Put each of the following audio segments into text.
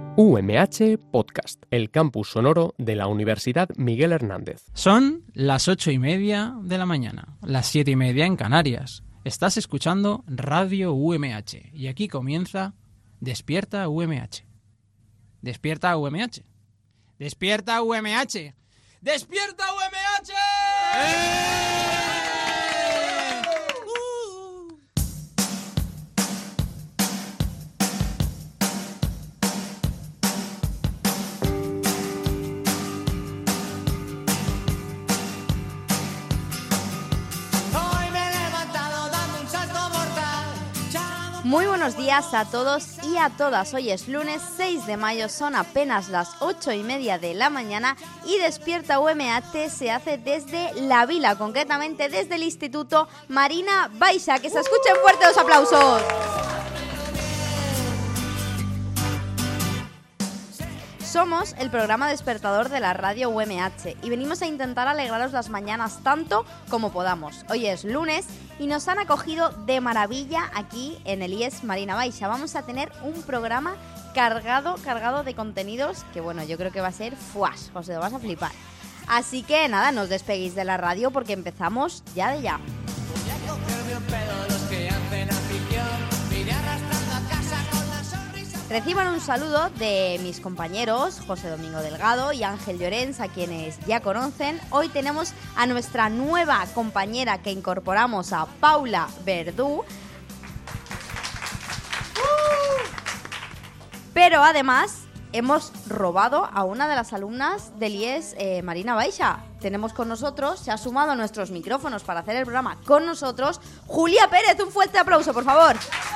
UMH Podcast, el campus sonoro de la Universidad Miguel Hernández. Son las 8:30 de la mañana, las 7:30 en Canarias. Estás escuchando Radio UMH y aquí comienza Despierta UMH. Despierta UMH. Despierta UMH. Despierta UMH. Muy buenos días a todos y a todas. Hoy es lunes 6 de mayo, son apenas las 8:30 de la mañana y Despierta UMH se hace desde La Vila, concretamente desde el Instituto Marina Baixa. ¡Que se escuchen fuertes los aplausos! Somos el programa despertador de la radio UMH y venimos a intentar alegraros las mañanas tanto como podamos. Hoy es lunes y nos han acogido de maravilla aquí en el IES Marina Baixa. Vamos a tener un programa cargado de contenidos que, bueno, yo creo que va a ser fuas, os lo vas a flipar. Así que nada, no os despeguéis de la radio porque empezamos ya de ya. Reciban un saludo de mis compañeros José Domingo Delgado y Ángel Llorens, a quienes ya conocen. Hoy tenemos a nuestra nueva compañera que incorporamos, a Paula Verdú. Pero además hemos robado a una de las alumnas del IES Marina Baixa. Tenemos con nosotros, se ha sumado a nuestros micrófonos para hacer el programa con nosotros, Julia Pérez. Un fuerte aplauso, por favor.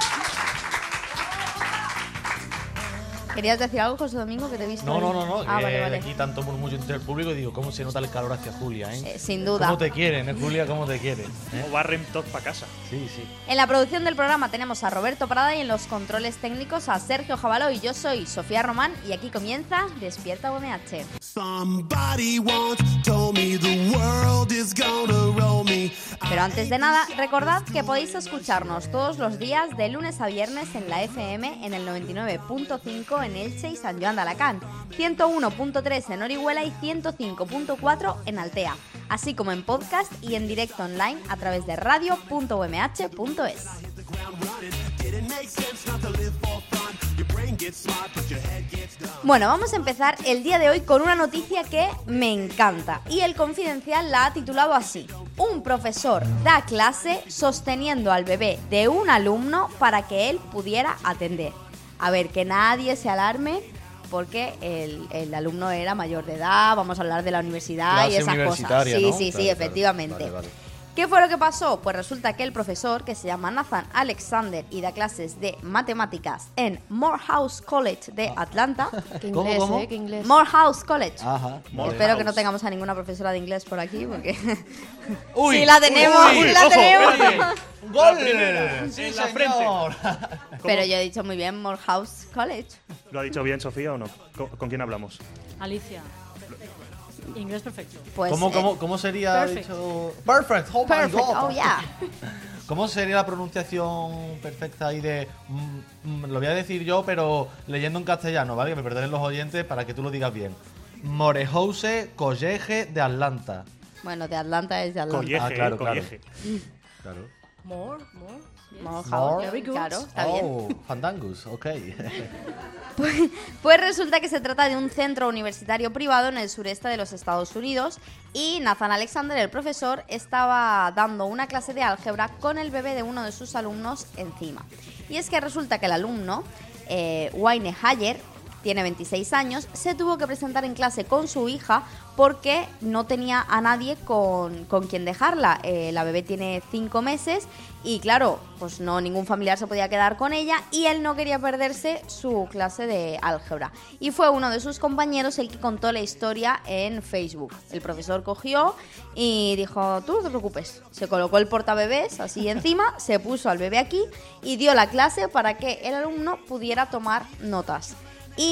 ¿Querías decir algo, José Domingo, que te he visto? No. Vale. Aquí tanto murmullo entre el público y digo, ¿cómo se nota el calor hacia Julia, sin duda. ¿Cómo te quieren, Julia? ¿Cómo te quieren? O barren todos para casa. Sí. En la producción del programa tenemos a Roberto Parada y en los controles técnicos a Sergio Jabaló, y yo soy Sofía Román y aquí comienza Despierta UMH. Pero antes de nada, recordad que podéis escucharnos todos los días de lunes a viernes en la FM en el 99.5 en Elche y San Joan de Alacant, 101.3 en Orihuela y 105.4 en Altea, así como en podcast y en directo online a través de radio.umh.es. Bueno, vamos a empezar el día de hoy con una noticia que me encanta y El Confidencial la ha titulado así: un profesor da clase sosteniendo al bebé de un alumno para que él pudiera atender. A ver, que nadie se alarme porque el alumno era mayor de edad, vamos a hablar de la universidad Clase y esas cosas. ¿no? Sí, Claro, efectivamente. Vale. ¿Qué fue lo que pasó? Pues resulta que el profesor, que se llama Nathan Alexander y da clases de matemáticas en Morehouse College de Atlanta. Qué inglés, ¿Cómo? Qué inglés. Morehouse College. Ajá. Espero que no tengamos a ninguna profesora de inglés por aquí, porque ¡Uy! sí la tenemos, uy, sí la ojo, tenemos. espérate. ¡Gol! La primera, ¡Sí, en la señor! Pero yo he dicho muy bien Morehouse College. ¿Lo ha dicho bien Sofía o no? ¿Con quién hablamos? Alicia. Inglés perfecto. Pues, ¿Cómo sería Perfect. dicho? Perfect. Oh my perfect, God. oh yeah. ¿Cómo sería la pronunciación perfecta ahí de lo voy a decir yo, pero leyendo en castellano, ¿vale? Que me perdonen los oyentes para que tú lo digas bien. Morehouse College de Atlanta. Bueno, de Atlanta es de Atlanta. Colleje, claro. colleje. Claro. More. Morehouse, More. Very good. claro, está bien. Oh, Fandangus, ok. Pues resulta que se trata de un centro universitario privado en el sureste de los Estados Unidos y Nathan Alexander, el profesor, estaba dando una clase de álgebra con el bebé de uno de sus alumnos encima. Y es que resulta que el alumno, Wayne Hayer, tiene 26 años, se tuvo que presentar en clase con su hija porque no tenía a nadie con quien dejarla. La bebé tiene 5 meses y claro, pues no, ningún familiar se podía quedar con ella y él no quería perderse su clase de álgebra. Y fue uno de sus compañeros el que contó la historia en Facebook. El profesor cogió y dijo, tú no te preocupes. Se colocó el portabebés así encima, se puso al bebé aquí y dio la clase para que el alumno pudiera tomar notas. Y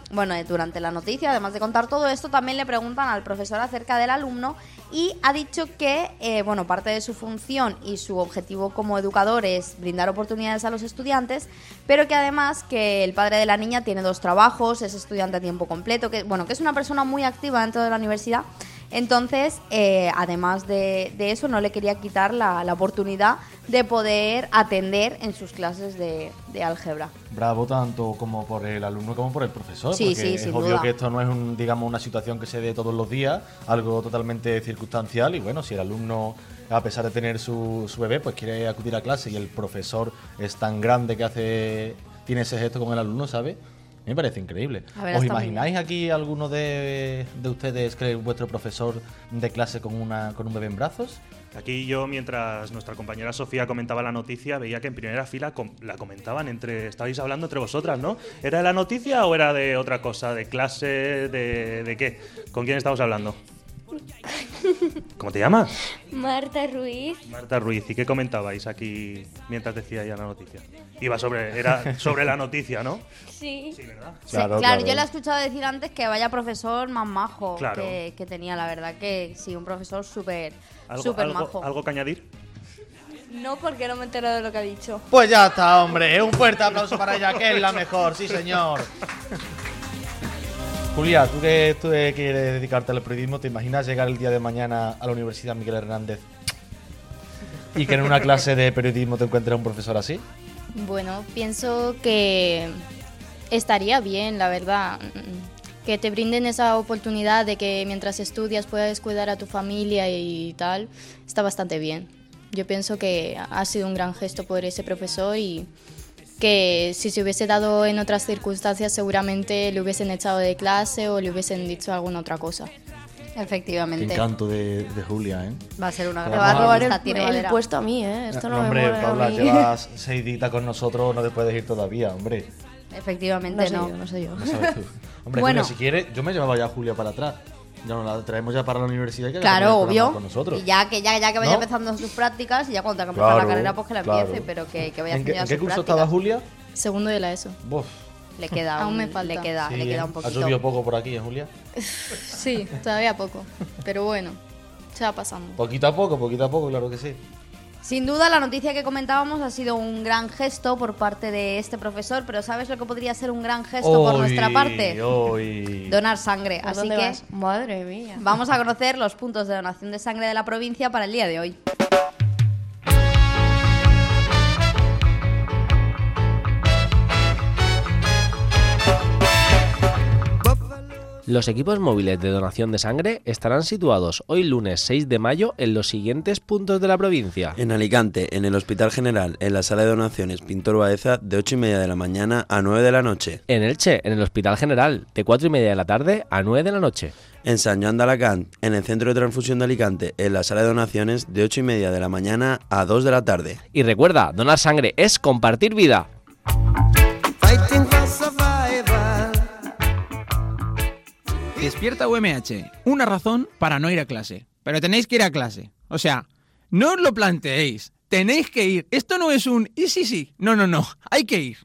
durante la noticia, además de contar todo esto, también le preguntan al profesor acerca del alumno y ha dicho que, parte de su función y su objetivo como educador es brindar oportunidades a los estudiantes, pero que además que el padre de la niña tiene 2 trabajos, es estudiante a tiempo completo, que es una persona muy activa dentro de la universidad. Entonces, además de eso, no le quería quitar la oportunidad de poder atender en sus clases de álgebra. Bravo tanto como por el alumno como por el profesor, Sí, porque sí, es sin obvio duda. que esto no es una situación que se dé todos los días, algo totalmente circunstancial, y bueno, si el alumno, a pesar de tener su bebé, pues quiere acudir a clase y el profesor es tan grande que tiene ese gesto con el alumno, ¿sabes? Me parece increíble. A ver, ¿Os está muy imagináis aquí alguno de ustedes que es vuestro profesor de clase con un bebé en brazos? Aquí yo, mientras nuestra compañera Sofía comentaba la noticia, veía que en primera fila la comentaban estabais hablando entre vosotras, ¿no? ¿Era de la noticia o era de otra cosa? ¿De clase? ¿De qué? ¿Con quién estabas hablando? ¿Cómo te llamas? Marta Ruiz. Marta Ruiz. ¿Y qué comentabais aquí mientras decía ella la noticia? Era sobre la noticia, ¿no? Sí. Sí, ¿verdad? Claro, Claro, claro. yo le he escuchado decir antes que vaya profesor más majo Claro. que tenía, la verdad que sí, un profesor súper ¿Algo, majo. ¿Algo que añadir? No, porque no me he enterado de lo que ha dicho. Pues ya está, hombre. Un fuerte aplauso para ella, que es la mejor, sí señor. Julia, tú que quieres dedicarte al periodismo, ¿te imaginas llegar el día de mañana a la Universidad Miguel Hernández y que en una clase de periodismo te encuentres un profesor así? Bueno, pienso que estaría bien, la verdad, que te brinden esa oportunidad de que mientras estudias puedas cuidar a tu familia y tal, está bastante bien. Yo pienso que ha sido un gran gesto por ese profesor y que si se hubiese dado en otras circunstancias seguramente le hubiesen echado de clase o le hubiesen dicho alguna otra cosa. Qué Efectivamente. encanto de Julia, ¿eh? Va a ser una Te gran Me va a robar periodista, tiene el madera. puesto a mí, ¿eh? Esto no, No, me hombre, mueve a Paula, mí. llevas 6 días con nosotros, no te puedes ir todavía, hombre. Efectivamente, no. No sé yo. No sabes tú. Hombre, Bueno. Julia, si quieres, yo me llevaba ya a Julia para atrás. Ya nos la traemos ya para la universidad y que Claro, haga el programa obvio. con nosotros. Y ya que vaya ¿No? empezando sus prácticas y ya cuando tenga que empezar Claro, la carrera, pues que la empiece, claro. pero que vaya ¿En haciendo qué, ya en qué sus curso prácticas. estaba Julia? Segundo de la ESO. Buf. Le queda Aún me falta. le queda Sí, un poquito. ha subido poco por aquí, ¿eh, Julia? Sí, todavía poco, pero bueno, se va pasando. Poquito a poco, claro que sí. Sin duda, la noticia que comentábamos ha sido un gran gesto por parte de este profesor, pero ¿sabes lo que podría ser un gran gesto por nuestra parte? Donar sangre. ¿Por Así dónde que vas? Madre mía. vamos a conocer los puntos de donación de sangre de la provincia para el día de hoy. Los equipos móviles de donación de sangre estarán situados hoy lunes 6 de mayo en los siguientes puntos de la provincia. En Alicante, en el Hospital General, en la sala de donaciones Pintor Baeza, de 8:30 de la mañana a 9 de la noche. En Elche, en el Hospital General, de 4:30 de la tarde a 9 de la noche. En San Joan de Alacant, en el Centro de Transfusión de Alicante, en la sala de donaciones, de 8:30 de la mañana a 2 de la tarde. Y recuerda, donar sangre es compartir vida. Despierta UMH, una razón para no ir a clase. Pero tenéis que ir a clase. O sea, no os lo planteéis. Tenéis que ir. Esto no es un y sí. No. Hay que ir.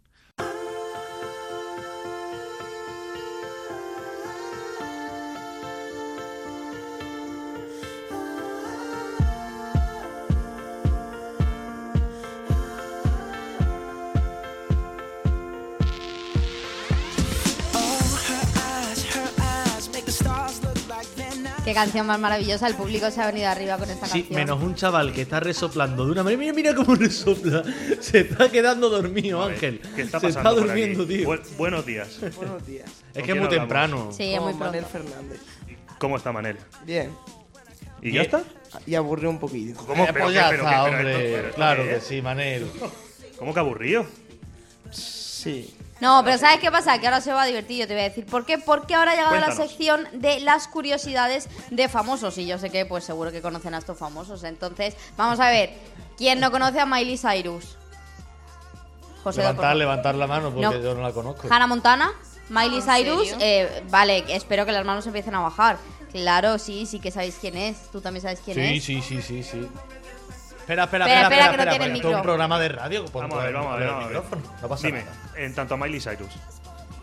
Qué canción más maravillosa, el público se ha venido arriba con esta Sí, canción. menos un chaval que está resoplando de una manera. Mira cómo resopla. Se está quedando dormido, Ángel. ¿Qué está Se pasando está por durmiendo, aquí? tío. Buenos días. Buenos días. Es ¿Con que es quién muy hablamos? temprano. Sí, es muy Con pronto. Manel Fernández. ¿Cómo está Manel? Bien. ¿Y ya está? Y aburrió un poquillo. ¿Cómo? Pues Pero ya qué, está, pero hombre. esto Claro qué que es? sí, Manel. ¿Cómo que aburrido? Sí. No, pero ¿sabes qué pasa? Que ahora se va a divertir, yo te voy a decir. ¿Por qué? Porque ahora ha llegado la Cuéntanos. sección de las curiosidades de famosos. Y yo sé que, pues seguro que conocen a estos famosos. Vamos a ver. ¿Quién no conoce a Miley Cyrus? José Levantar la mano porque No. yo no la conozco. Hannah Montana, Miley ¿En Cyrus. serio? Vale, espero que las manos empiecen a bajar. Claro, sí que sabéis quién es. Tú también sabes quién es. Sí. Espera, Espera, que no tiene Esto es micro. un programa de radio. Pon Vamos a ver. el micrófono. No pasa Dime, nada. en tanto a Miley Cyrus.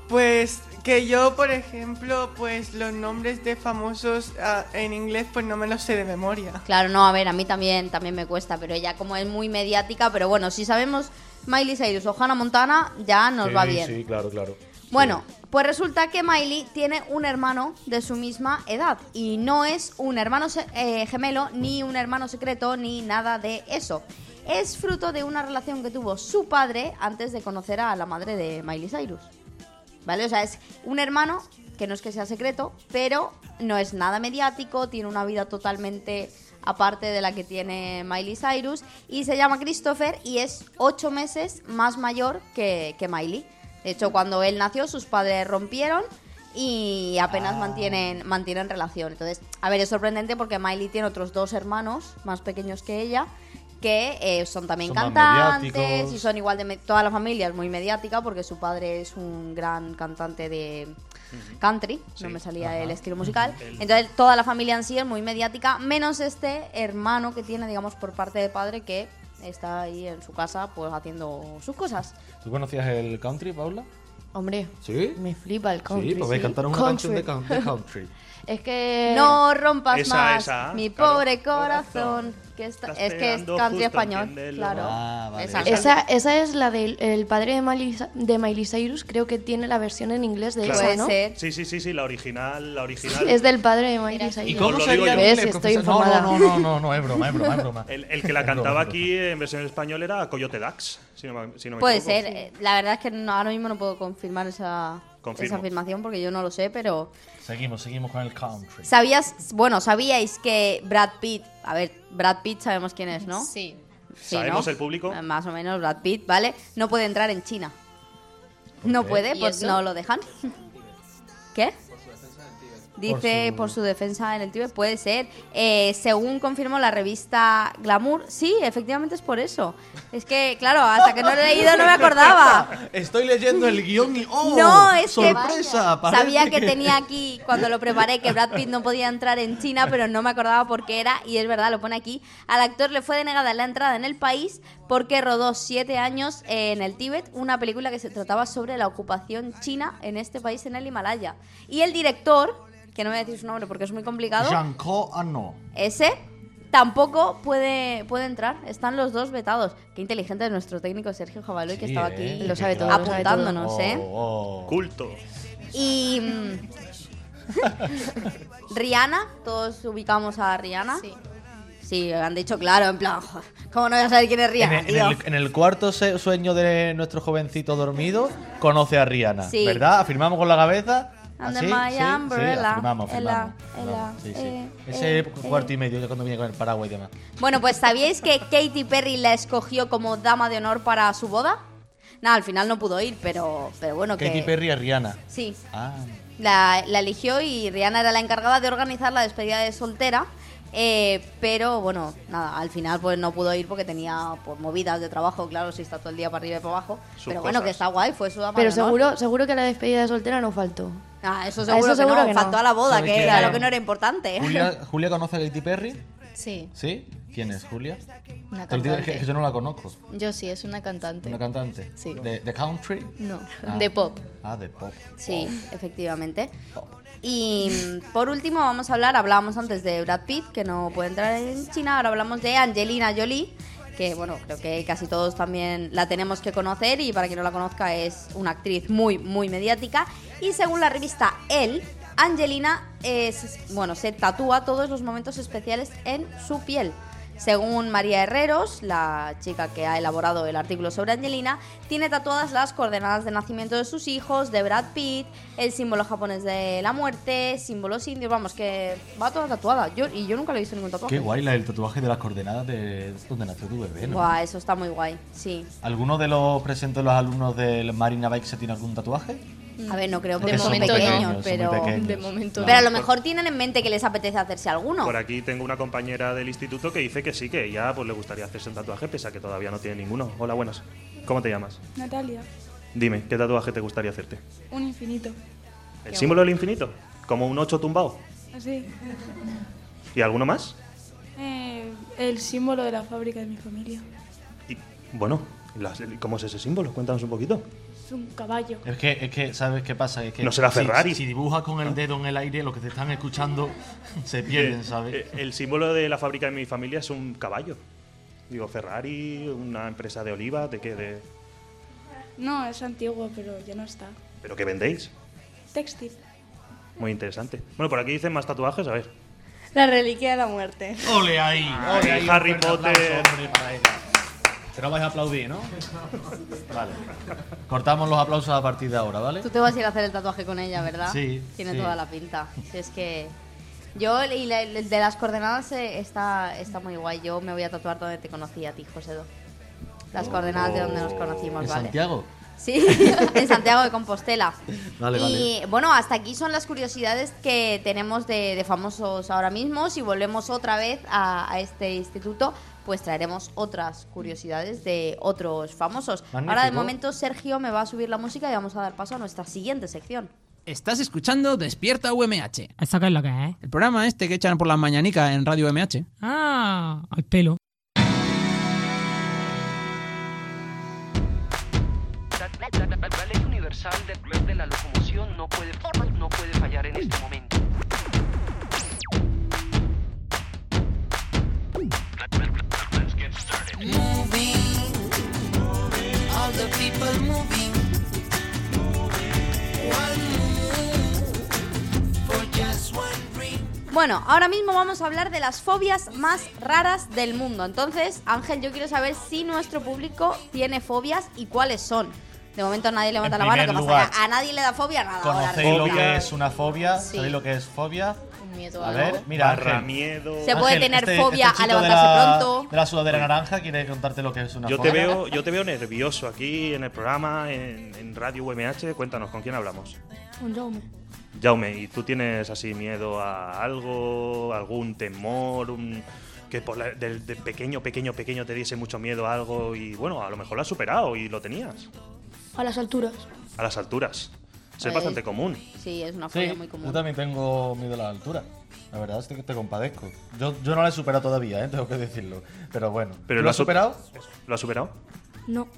Pues que yo, por ejemplo, pues los nombres de famosos en inglés pues no me los sé de memoria. Claro, no, a ver, a mí también me cuesta, pero ella como es muy mediática, pero bueno, si sabemos Miley Cyrus o Hannah Montana, ya nos va bien. Sí, claro, claro. Bueno, pues resulta que Miley tiene un hermano de su misma edad y no es un hermano gemelo, ni un hermano secreto, ni nada de eso. Es fruto de una relación que tuvo su padre antes de conocer a la madre de Miley Cyrus. ¿Vale? O sea, es un hermano que no es que sea secreto, pero no es nada mediático, tiene una vida totalmente aparte de la que tiene Miley Cyrus y se llama Christopher y es 8 meses más mayor que Miley. De hecho, cuando él nació, sus padres rompieron y apenas mantienen relación. Entonces, a ver, es sorprendente porque Miley tiene otros 2 hermanos más pequeños que ella que son también cantantes y son igual de... Toda la familia es muy mediática porque su padre es un gran cantante de country, no me salía el estilo musical. Entonces, toda la familia en sí es muy mediática, menos este hermano que tiene, digamos, por parte de padre que está ahí en su casa pues haciendo sus cosas. ¿Tú conocías el country, Paula? Hombre, ¿Sí? me flipa el country. Sí, pues vais a cantar una canción de country. Es que... No rompas Esa, más esa, mi claro, pobre corazón. Que es que es country español, claro. Ah, vale. Esa es la del padre de Miley Cyrus, creo que tiene la versión en inglés de Claro. esa, ¿no? Puede ser. Sí, la original. Es del padre de Miley Cyrus. ¿Y cómo Os lo sería digo en yo. ¿Ves? inglés, Estoy profesor? informada. No, es broma. El que la cantaba aquí en versión español era Coyote Dax, si no me Puede equivoco. ser. La verdad es que ahora mismo no puedo confirmar esa afirmación porque yo no lo sé, pero... Seguimos con el country. ¿Sabíais que Brad Pitt... A ver, Brad Pitt sabemos quién es, ¿no? Sí. Sí, ¿Sabemos ¿no? el público? Más o menos Brad Pitt, ¿vale? No puede entrar en China. No qué? puede, ¿Y pues eso? no lo dejan. ¿Qué? Dice por su defensa en el Tíbet, puede ser. Según confirmó la revista Glamour, sí, efectivamente es por eso. Es que, claro, hasta que no lo he leído no me acordaba. Estoy leyendo el guión y ¡oh! No, es sorpresa, que sabía que tenía aquí, cuando lo preparé, que Brad Pitt no podía entrar en China, pero no me acordaba por qué era, y es verdad, lo pone aquí. Al actor le fue denegada la entrada en el país porque rodó 7 años en el Tíbet, una película que se trataba sobre la ocupación china en este país, en el Himalaya. Y el director, que no voy a decir su nombre porque es muy complicado, Jean-Claude Arnaud. ese tampoco puede entrar. Están los dos vetados. Qué inteligente es nuestro técnico Sergio Jabaloy, que estaba aquí Lo sabe todo, lo sabe todo. apuntándonos, ¿eh? Culto. Y Rihanna, todos ubicamos a Rihanna. Sí. Sí, han dicho claro, en plan, joder, ¿cómo no voy a saber quién es Rihanna? tío? En el cuarto sueño de nuestro jovencito dormido, conoce a Rihanna, Sí. ¿verdad? ¿Afirmamos con la cabeza? Under ¿Así? my Sí, umbrella. afirmamos. Ela. Sí. Ese cuarto y medio, ya cuando viene con el paraguas y demás. Bueno, pues ¿sabíais que Katy Perry la escogió como dama de honor para su boda? Nada, al final no pudo ir, pero bueno, Katy que... Perry a Rihanna. Sí, Ah, la eligió y Rihanna era la encargada de organizar la despedida de soltera. Pero bueno, nada, al final pues no pudo ir porque tenía pues movidas de trabajo, claro, si está todo el día para arriba y para abajo. Pero bueno, cosas. que está guay, fue su dama Pero de honor. seguro que la despedida de soltera no faltó. Eso A seguro, eso seguro que que no. no. Faltó a la boda, ¿Sabe que quién era es? lo que no era importante. ¿Julia conoce a Katy Perry? Sí, ¿Sí? ¿Quién es Julia? una Te lo digo, es cantante. que yo no la conozco. Yo sí, es una cantante. ¿Una cantante? Sí. ¿De country? No, Ah. de pop. Ah, de pop. Sí, efectivamente. Y por último hablábamos antes de Brad Pitt, que no puede entrar en China, ahora hablamos de Angelina Jolie, que bueno, creo que casi todos también la tenemos que conocer y para quien no la conozca es una actriz muy, muy mediática. Y según la revista Elle, Angelina se tatúa todos los momentos especiales en su piel. Según María Herreros, la chica que ha elaborado el artículo sobre Angelina, tiene tatuadas las coordenadas de nacimiento de sus hijos, de Brad Pitt, el símbolo japonés de la muerte, símbolos indios, vamos, que va toda tatuada. Yo nunca le he visto ningún tatuaje. Qué guay el tatuaje de las coordenadas de donde nació tu bebé, ¿no? Buah, eso está muy guay, sí. ¿Alguno de los presentes los alumnos del Marina Bike se tiene algún tatuaje? A ver, no creo De porque son momento no. pequeños, Son muy pero... pequeños. De momento Pero a lo mejor tienen en mente que les apetece hacerse alguno. Por aquí tengo una compañera del instituto que dice que sí, que ella pues le gustaría hacerse un tatuaje, pese a que todavía no tiene ninguno. Hola, buenas. ¿Cómo te llamas? Natalia, Dime, ¿qué tatuaje te gustaría hacerte? un infinito. ¿El símbolo del infinito? ¿Como un 8 tumbado? Así. ¿Y alguno más? El símbolo de la fábrica de mi familia. Y, bueno, ¿cómo es ese símbolo? Cuéntanos un poquito. Es un caballo. Es que, ¿sabes qué pasa? Es que No será Ferrari. Si dibujas con el dedo en el aire, los que te están escuchando se pierden, ¿sabes? El símbolo de la fábrica de mi familia es un caballo. Digo, Ferrari, una empresa de oliva, ¿de qué? No, es antiguo, pero ya no está. ¿Pero qué vendéis? Textil. Muy interesante. Bueno, por aquí dicen más tatuajes, a ver. La reliquia de la muerte. ¡Ole ahí! ¡Ole ahí! Harry Un fuerte Potter. aplauso, hombre, para ella. Pero vais a aplaudir, ¿no? Vale. Cortamos los aplausos a partir de ahora, ¿vale? Tú te vas a ir a hacer el tatuaje con ella, ¿verdad? Sí, Tiene sí. toda la pinta. Si es que... Yo, y el de las coordenadas está muy guay. Yo me voy a tatuar donde te conocí a ti, Josédo. Las coordenadas de donde nos conocimos, ¿En ¿vale? Santiago? Sí, en Santiago de Compostela. Vale, Y bueno, hasta aquí son las curiosidades que tenemos de famosos ahora mismo. Si volvemos otra vez a este instituto, pues traeremos otras curiosidades de otros famosos. Magnífico. Ahora, de momento, Sergio me va a subir la música y vamos a dar paso a nuestra siguiente sección. Estás escuchando Despierta UMH. ¿Eso qué es lo que es? El programa este que echan por las mañanicas en Radio UMH. Ah, al pelo. La ley universal de la locomoción no puede fallar en este momento. All the people moving. One move for just one dream. Bueno, ahora mismo vamos a hablar de las fobias más raras del mundo. Entonces, Ángel, yo quiero saber si nuestro público tiene fobias y cuáles son. De momento nadie levanta En la mano, primer ¿qué lugar, pasa? A nadie le da fobia nada. ahora ¿Conocéis lo resulta. que es una fobia? Sí. ¿Sabéis lo que es fobia? Un miedo A a ver, algo. mira, Barra Ángel. miedo. Se puede Ángel, tener fobia a chico levantarse pronto. de la sudadera naranja quiere contarte lo que es una Yo fobia. te veo nervioso aquí en el programa, en Radio UMH. Cuéntanos, ¿con quién hablamos? Un Jaume. Jaume, ¿y tú tienes así miedo a algo, algún temor, que de pequeño te diese mucho miedo a algo y bueno, a lo mejor lo has superado y lo tenías? A las alturas. A las alturas. Eso es Pues, bastante común. Sí, es una fobia Sí, muy común. yo también tengo miedo a la altura. La verdad es que te compadezco. Yo no la he superado todavía, tengo que decirlo. Pero bueno. Pero ¿Tú lo has superado? ¿Lo has superado? No.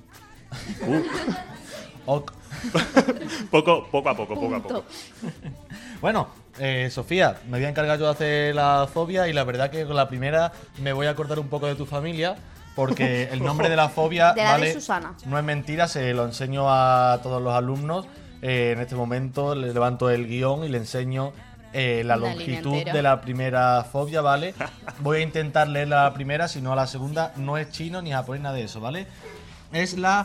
Ok. Poco a poco. Bueno, Sofía, me voy a encargar yo de hacer la fobia y la verdad que con la primera me voy a acordar un poco de tu familia porque el nombre de la fobia De la de ¿vale? Susana. No es mentira, se lo enseño a todos los alumnos. En este momento le levanto el guión y le enseño la Una longitud línea entera. de la primera fobia, ¿vale? Voy a intentar leer la primera, si no a la segunda. No es chino ni japonés, nada de eso, ¿vale? Es la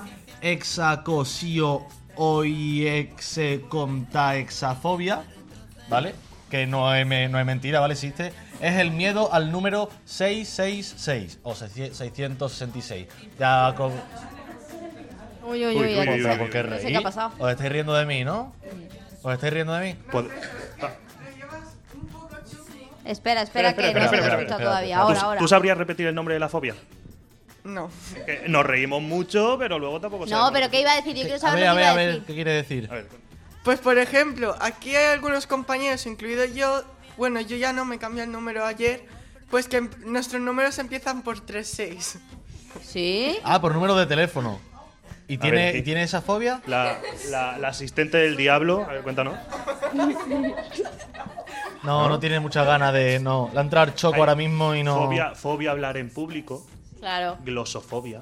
hexacosioexecontaexafobia, ¿vale? Que no es mentira, ¿vale? Existe. Es el miedo al número 666 o 666. Ya con... Uy, uy, uy. ¿Por qué No sé reí? qué ha pasado. Os estáis riendo de mí, ¿no? ¿Os estáis riendo de mí? Espera, que no se te escucha todavía. Ahora. ¿Tú sabrías repetir el nombre de la fobia? No. Nos reímos mucho, pero luego tampoco No, sabemos. pero ¿qué iba a decir? Yo quiero A saber ver, lo que iba a a decir. ver, ¿qué quiere decir? Pues por ejemplo, aquí hay algunos compañeros, incluido yo, bueno, yo ya no me cambié el número ayer, pues que nuestros números empiezan por 36. ¿Sí? Ah, por número de teléfono. ¿Y A tiene, ver, ¿y tiene esa fobia? La asistente del diablo, a ver, cuéntanos. No, no tiene muchas ganas de... No, le ha entrado el choco ahora mismo y no... Fobia a hablar en público. Claro. Glosofobia.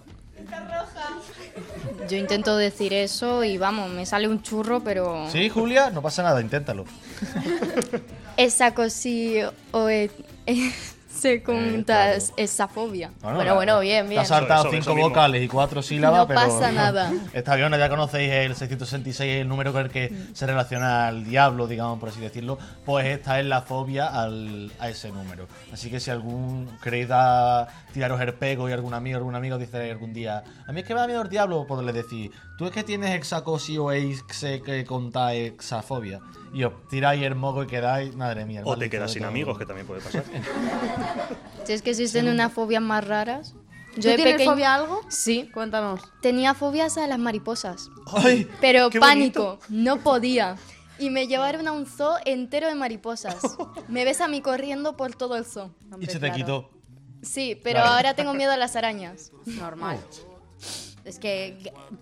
Yo intento decir eso y vamos, me sale un churro, pero... ¿Sí, Julia? No pasa nada, inténtalo. Esa cosilla o se cuenta esa fobia. Bueno, bien. Te has saltado 5 vocales y 4 sílabas, No pero... pasa nada. Está bien, ya conocéis el 666, el número con el que se relaciona al diablo, digamos, por así decirlo. Pues esta es la fobia a ese número. Así que si queréis tiraros el pego y algún amigo dice algún día, a mí es que me da miedo el diablo, podréis decir, tú es que tienes hexacosio que conta hexafobia. Y os tiráis el moco y quedáis, madre mía. O te quedas sin amigos, que también puede pasar. Si es que existen unas fobias más raras. ¿Tú tienes fobia a algo? Sí. Cuéntanos. Tenía fobias a las mariposas. ¡Ay! Pero qué pánico, no podía. Y me llevaron a un zoo entero de mariposas. Me ves a mí corriendo por todo el zoo. Y se te quitó. Sí, pero Claro. ahora tengo miedo a las arañas. Normal. Es que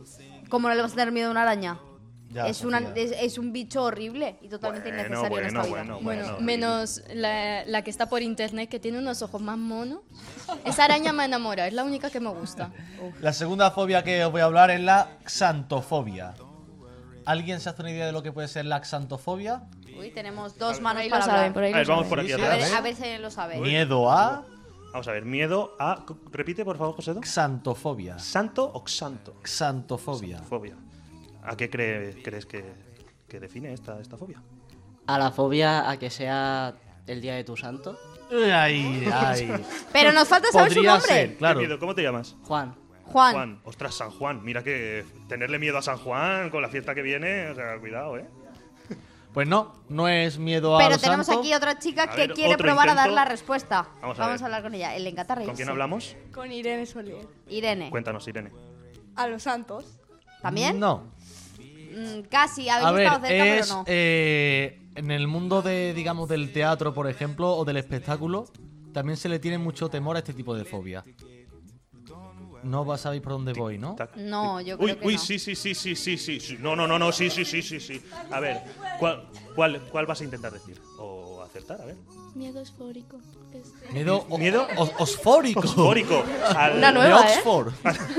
¿Cómo no le vas a tener miedo a una araña? Ya, Es un bicho horrible y totalmente innecesario en esta vida. Bueno, menos la que está por internet, que tiene unos ojos más monos. Esa araña me enamora, es la única que me gusta. La segunda fobia que os voy a hablar es la xantofobia. ¿Alguien se hace una idea de lo que puede ser la xantofobia? Uy, tenemos dos manos ahí lo para saben, hablar. por ahí A ver, vamos por aquí Sí, sí, atrás. A ver si alguien lo sabe. Miedo a Vamos a ver, miedo a... Repite, por favor, José. xantofobia. ¿Santo o xanto? Xantofobia. Fobia. ¿A qué crees que define esta fobia? A la fobia a que sea el día de tu santo. Ay. Pero nos falta saber su Podría nombre. ser, claro. ¿Qué miedo? ¿Cómo te llamas? Juan. Juan. Ostras, San Juan. Mira que tenerle miedo a San Juan con la fiesta que viene, o sea, cuidado, ¿eh? Pues no es miedo a Pero los tenemos santos. aquí otra chica A que ver, quiere otro probar a dar intento. la respuesta. Vamos a Vamos ver. a hablar con ella. Le encanta reírse. ¿Con quién hablamos? Con Irene Solier. Irene. Cuéntanos, Irene. A los santos. ¿También? No. Casi, A habéis ver, estado cerca, pero es no. en el mundo de, digamos, del teatro, por ejemplo, o del espectáculo, también se le tiene mucho temor a este tipo de fobia. No sabéis por dónde voy, ¿no? No, yo creo que no. Sí. No, sí. A ver, ¿cuál vas a intentar decir? O acertar, a ver. Miedo esfórico. Miedo, ¿Miedo? osfórico. Osfórico. Una nueva, de Oxford.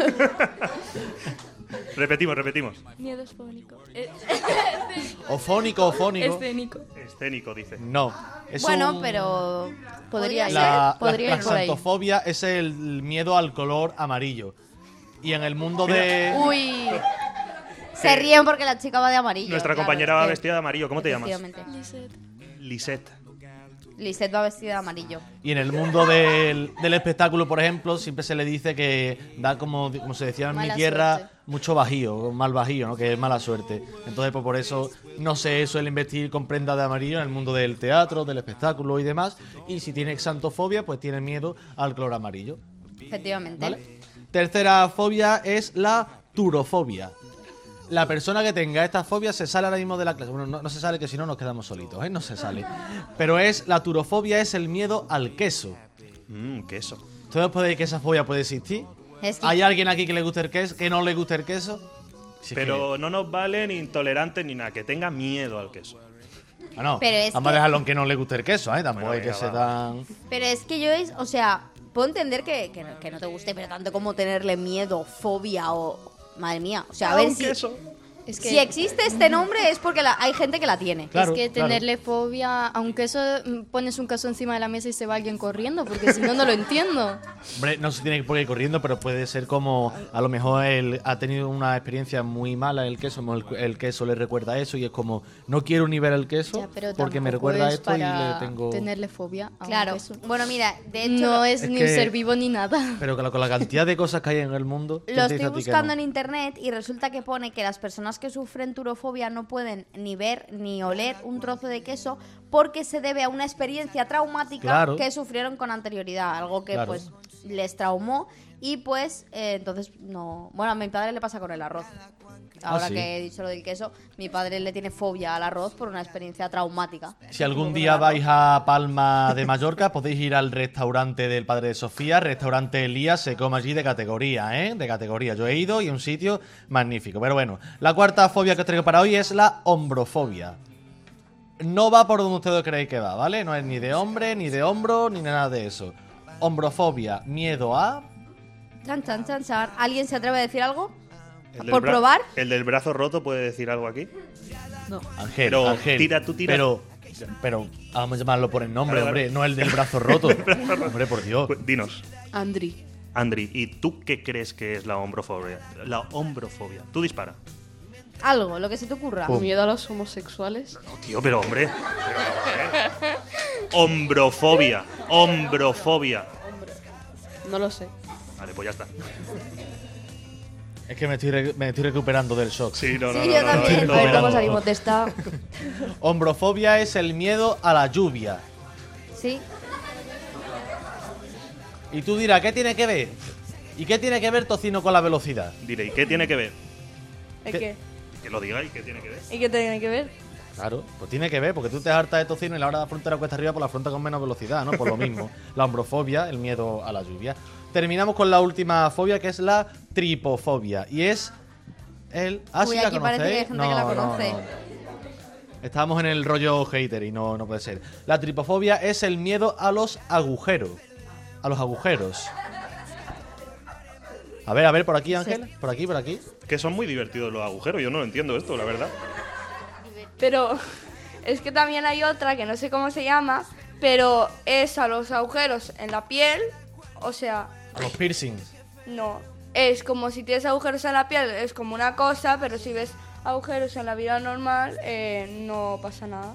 Repetimos. Miedo esfórico. Ofónico. Escénico. Escénico, dice. No. Es Bueno, un- pero podría ser. La Podría ir por ahí. xantofobia es el miedo al color amarillo. Y en el mundo de... Uy. Se ríen porque la chica va de amarillo. Nuestra claro, compañera va es que- vestida de amarillo. ¿Cómo te llamas? Efectivamente. Lisette. Lisette va vestida de amarillo. Y en el mundo del espectáculo, por ejemplo, siempre se le dice que da como se decía en mi Mala tierra, suerte. mucho bajío, mal bajío, ¿no? Que es mala suerte. Entonces, pues por eso no se suele vestir con prenda de amarillo en el mundo del teatro, del espectáculo y demás. Y si tiene xantofobia, pues tiene miedo al color amarillo. Efectivamente. ¿Vale? Tercera fobia es la turofobia. La persona que tenga esta fobia se sale ahora mismo de la clase. Bueno, no se sale, que si no nos quedamos solitos, ¿eh? No se sale. Pero la turofobia es el miedo al queso. Queso. ¿Ustedes podéis que esa fobia puede existir? Es que- ¿Hay alguien aquí que le guste el queso, que no le guste el queso? Sí, Pero no nos vale ni intolerante ni nada, que tenga miedo al queso. no, Pero es vamos a que- dejarlo en que no le guste el queso, ¿eh? Tampoco Bueno, hay que venga, ser va. tan... Pero es que o sea, puedo entender que no te guste, pero tanto como tenerle miedo, fobia o... Madre mía, o sea, a ver si... Es que Si existe este nombre es porque hay gente que la tiene. Claro, es que claro. tenerle fobia a un queso, pones un queso encima de la mesa y se va alguien corriendo, porque si no, no lo entiendo. Hombre, no se tiene por qué ir corriendo, pero puede ser como a lo mejor él ha tenido una experiencia muy mala en el queso, el queso le recuerda eso y es como no quiero ni ver el queso Ya, pero porque me tampoco recuerda es esto y le para tengo... tenerle fobia a Claro. un queso. Bueno, mira, de hecho... No es Es ni que- un ser vivo ni nada. Pero con la cantidad de cosas que hay en el mundo... ¿quién Lo te dice estoy a ti que buscando no? en internet y resulta que pone que las personas que sufren turofobia no pueden ni ver ni oler un trozo de queso porque se debe a una experiencia traumática Claro. que sufrieron con anterioridad, algo que Claro. pues les traumó y pues entonces no... Bueno, a mi padre le pasa con el arroz. Ahora sí. que he dicho lo del queso, mi padre le tiene fobia al arroz por una experiencia traumática. Si algún día vais a Palma de Mallorca, podéis ir al restaurante del padre de Sofía, restaurante Elías, se come allí de categoría, ¿eh? De categoría. Yo he ido y es un sitio magnífico. Pero bueno, la cuarta fobia que os traigo para hoy es la hombrofobia. No va por donde ustedes creéis que va, ¿vale? No es ni de hombre, ni de hombro, ni nada de eso. Hombrofobia, miedo a... Chan, chan, chan, chan. ¿Alguien se atreve a decir algo? El del ¿Por probar? ¿El del brazo roto puede decir algo aquí? No. Ángel, Pero Ángel. tú tira. Pero vamos a llamarlo por el nombre, Vale, vale. hombre, no el del brazo roto. Hombre, por Dios. Dinos. Andri. Andri, ¿y tú qué crees que es la hombrofobia? La hombrofobia. Tú dispara. Algo, lo que se te ocurra. Miedo a los homosexuales. No, tío, pero hombre. Hombrofobia. Hombrofobia. No lo sé. Vale, pues ya está. Es que me estoy recuperando del shock. Sí, no, Sí, yo también. A ver cómo salimos de esta. Hombrofobia es el miedo a la lluvia. Sí. Y tú dirás, ¿qué tiene que ver? ¿Y qué tiene que ver tocino con la velocidad? Diré, ¿y qué tiene que ver? ¿Es ¿Qué? qué? Que lo diga y qué tiene que ver. ¿Y qué tiene que ver? Claro, pues tiene que ver, porque tú te hartas de tocino y la hora de la frontera cuesta arriba, por la frontera con menos velocidad, ¿no? Por lo mismo. La hombrofobia, el miedo a la lluvia. Terminamos con la última fobia, que es la tripofobia. Y es Uy, sí, ¿la aquí parece que hay conocéis? gente que la conoce. Estamos en el rollo hater y no puede ser. La tripofobia es el miedo a los agujeros. A los agujeros. A ver, por aquí, Ángel. Por aquí. Que son muy divertidos los agujeros. Yo no lo entiendo esto, la verdad. Pero es que también hay otra que no sé cómo se llama, pero es a los agujeros en la piel, o sea, A los piercings. no, es como si tienes agujeros en la piel, es como una cosa, pero si ves agujeros en la vida normal, no pasa nada.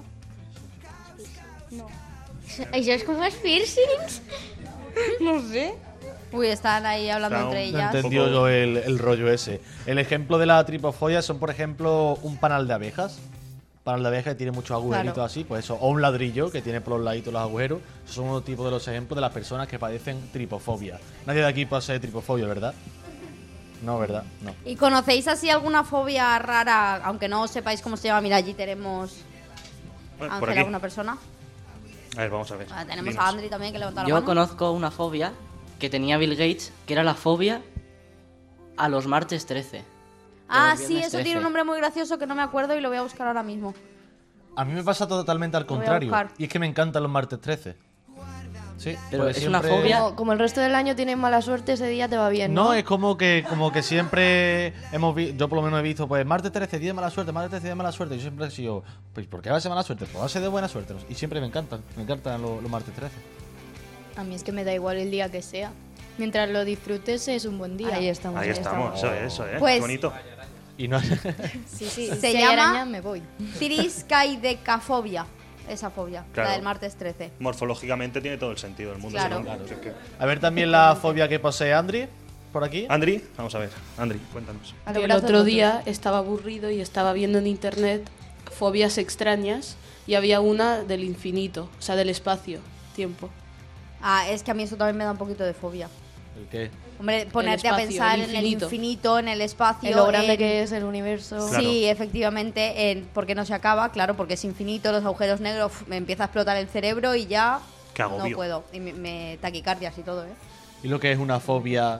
No. ¿Això és com els piercings? No sé. Uy, están ahí hablando entre No ellas. entendió yo el rollo ese. El ejemplo de la tripofobia son, por ejemplo, un panal de abejas. Panal de abejas que tiene muchos agujeritos Claro. así, pues eso. O un ladrillo que tiene por los laditos los agujeros. Esos son unos tipos de los ejemplos de las personas que padecen tripofobia. Nadie de aquí posee tripofobia, ¿verdad? No, ¿verdad? No. ¿Y conocéis así alguna fobia rara, aunque no sepáis cómo se llama? Mira, allí tenemos Bueno, por Ángel, aquí. alguna persona. A ver, vamos a ver. Tenemos Dinos. a Andri también que levanta la Yo mano. conozco una fobia que tenía Bill Gates, que era la fobia a los martes 13. Ah, los sí, viernes eso 13. tiene un nombre muy gracioso que no me acuerdo y lo voy a buscar ahora mismo. A mí me pasa totalmente al voy a contrario. buscar. Y es que me encantan los martes 13. Sí, Pero porque es una siempre- fobia. Como el resto del año tienes mala suerte, ese día te va bien, ¿no? No, es como que siempre hemos visto, yo por lo menos he visto, pues martes 13, día de mala suerte, martes 13, día de mala suerte. Yo siempre he sido, pues ¿por qué va a ser mala suerte? Pues va a ser de buena suerte. Y siempre me encantan los martes 13. A mí es que me da igual el día que sea. Mientras lo disfrutes es un buen día. Ahí estamos. Ahí estamos, eso es. Pues- Qué bonito. Y no Sí, sí. Se si hay llama araña, me voy. Triskaidecafobia. Esa fobia, Claro. la del martes 13. Morfológicamente tiene todo el sentido del mundo. Claro. ese nombre. Es que- A ver también la fobia que posee Andri, por aquí. Andri, vamos a ver. Andri, cuéntanos. A los Yo el brazos otro rotos. día estaba aburrido y estaba viendo en internet fobias extrañas y había una del infinito, o sea, del espacio, tiempo. Ah, es que a mí eso también me da un poquito de fobia. ¿El qué? Hombre, ponerte a espacio, pensar el en el infinito. infinito, en el espacio. En lo grande en- que es el universo. Claro. Sí, efectivamente, porque no se acaba, claro, porque es infinito, los agujeros negros, me empieza a explotar el cerebro y ya Qué no agobio. puedo. Y me taquicardias y todo, ¿eh? Y lo que es una fobia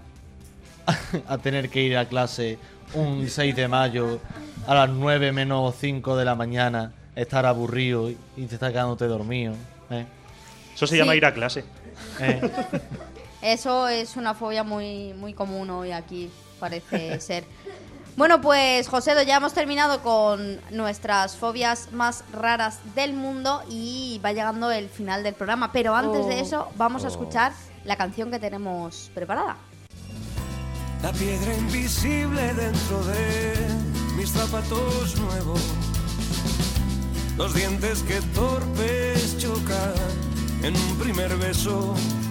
a tener que ir a clase un 6 de mayo a las 9 menos 5 de la mañana, estar aburrido y te estás quedándote dormido. Eso se Sí. llama ir a clase. Eso es una fobia muy, muy común hoy aquí, parece ser. Bueno, pues, Josedo, ya hemos terminado con nuestras fobias más raras del mundo y va llegando el final del programa. Pero antes de eso, vamos a escuchar la canción que tenemos preparada. La piedra invisible dentro de mis zapatos nuevos. Los dientes que torpes chocan en un primer beso.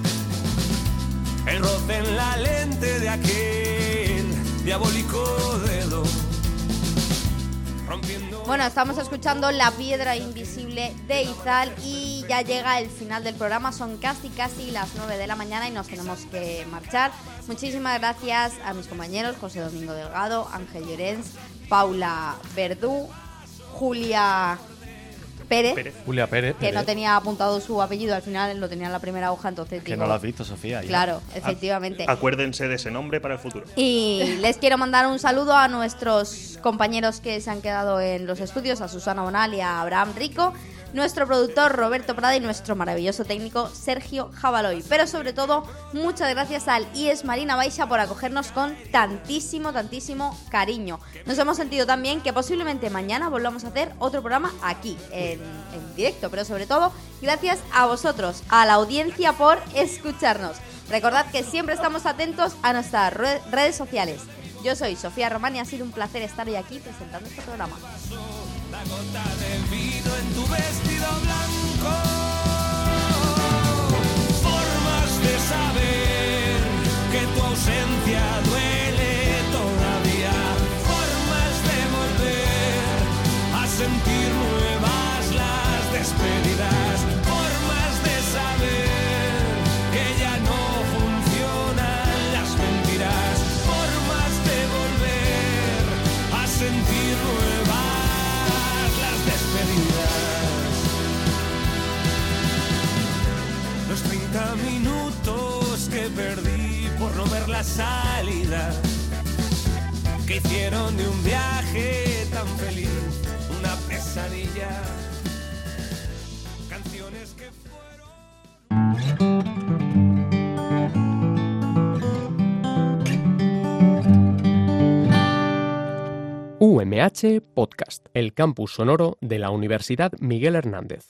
El roce en la lente de aquel diabólico dedo. Rompiendo. Bueno, estamos escuchando La piedra invisible de Izal y ya llega el final del programa. Son casi las 9 de la mañana y nos tenemos que marchar. Muchísimas gracias a mis compañeros José Domingo Delgado, Ángel Llorens, Paula Verdú, Julia Pérez, Julia Pérez. que no tenía apuntado su apellido, al final lo tenía en la primera hoja, entonces Que digo, no lo has visto, Sofía. ya. Claro, efectivamente. Acuérdense de ese nombre para el futuro. Y les quiero mandar un saludo a nuestros compañeros que se han quedado en los estudios, a Susana Bonal y a Abraham Rico, nuestro productor Roberto Prada y nuestro maravilloso técnico Sergio Jabaloy. Pero sobre todo, muchas gracias al IES Marina Baixa por acogernos con tantísimo cariño. Nos hemos sentido tan bien que posiblemente mañana volvamos a hacer otro programa aquí, en directo. Pero sobre todo, gracias a vosotros, a la audiencia por escucharnos. Recordad que siempre estamos atentos a nuestras redes sociales. Yo soy Sofía Román y ha sido un placer estar hoy aquí presentando este programa. La gota de vino en tu vestido blanco. Formas de saber que tu ausencia duele todavía. Formas de volver a sentir nuevas las despedidas. Formas de saber que ya no funcionan las mentiras. Formas de volver a sentir nuevas las despedidas. Los 30 minutos que perdí por no ver la salida. que hicieron de un viaje tan feliz una pesadilla. Canciones que UMH Podcast, el campus sonoro de la Universidad Miguel Hernández.